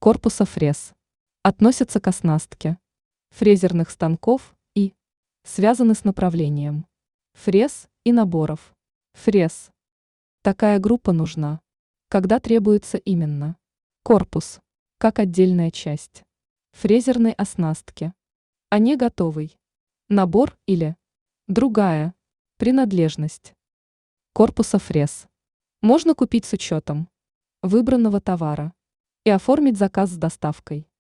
корпуса фрез. Относятся к оснастке фрезерных станков и связаны с направлением фрез и наборов фрез. Такая группа нужна, когда требуется именно корпус, как отдельная часть фрезерной оснастки, а не готовый набор или другая принадлежность корпуса фрез. Можно купить с учетом выбранного товара и оформить заказ с доставкой.